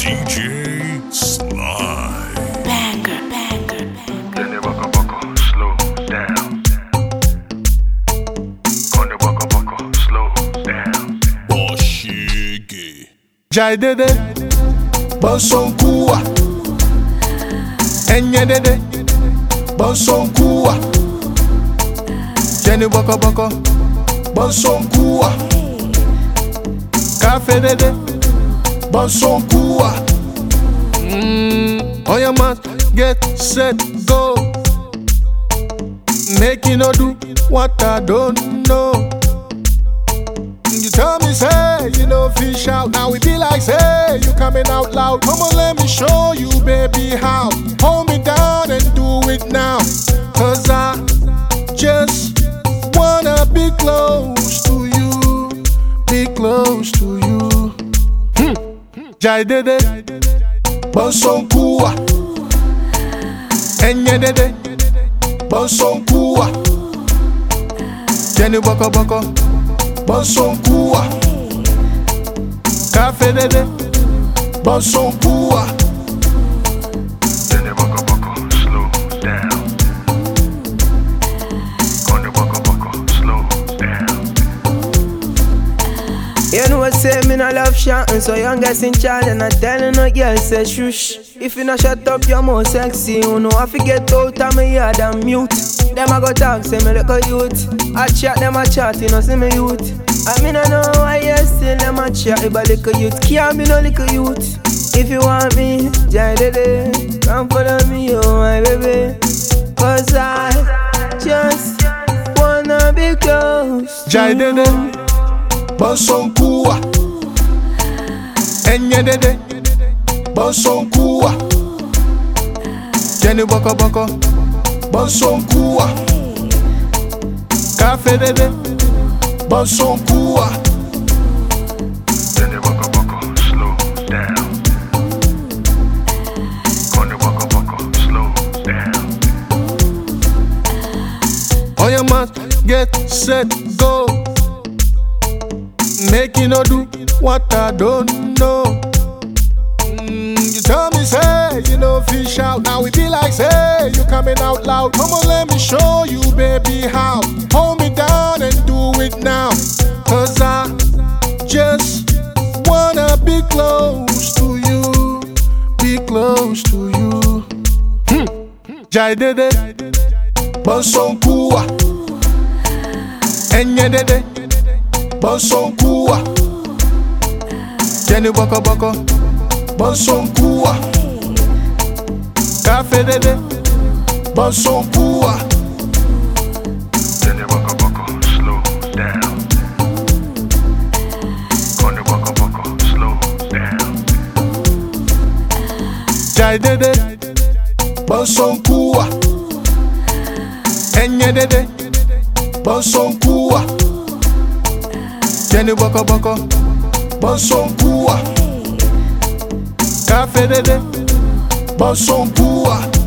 DJ Sly. Banger, banger, banger. Then baka baka, slow down. Gonna baka, slow down. Boshige. Jai dede, bonsonkua. Enye dede, bonsonkua. Jenny baka baka, bonsonkua. Cafe dede, bonsonkua. On your mark, get set, go. Make you no do what I don't know. You tell me, say, you know, fish out. Now we be like, say, you coming out loud. Come on, let me show you, baby, how. Hold me down and do it now. Cause I just wanna be close to you. Be close to you. Jai dede, bonsonkua. Enye dede, bonsonkua. Jenny baka baka, bonsonkua. Cafe dede, bonsonkua. Then baka, slow down. Gonna baka, slow down. You know what say me no love shouting, so young guys in charge and I telling no girl say shush. If you not shut up, you're more sexy. You know I forget out of me yard and mute. Them I go talk, say me look a youth. I chat, them I chat, you know see me youth. I mean I know why you still them I chat, but little youth can't be no little youth. If you want me, Jai dede, come follow me, oh my baby. Cause I just wanna be close to Jai dede, bonsonkua. Enye dede, bonsonkua. Jenny baka baka, bonsonkua. Cafe dede, bonsonkua. Then baka, slow down. Gonna baka, slow down. On your mark, get set, go. Make you no do what I don't know. You tell me, say, you know, fish out. Now we be like, say, you coming out loud. Come on, let me show you, baby, how. Hold me down and do it now. Cause I just wanna be close to you. Be close to you. Jai dede, bonsonkua. Enye dede, bonsonkua. Jenny baka baka, bonsonkua. Cafe dede, bonsonkua. Then baka, slow down. Gonna baka, slow down. Jai dede, bonsonkua. Enye dede, bonsonkua. Jenny baka baka, bonsonkua. Cafe dede, bonsonkua.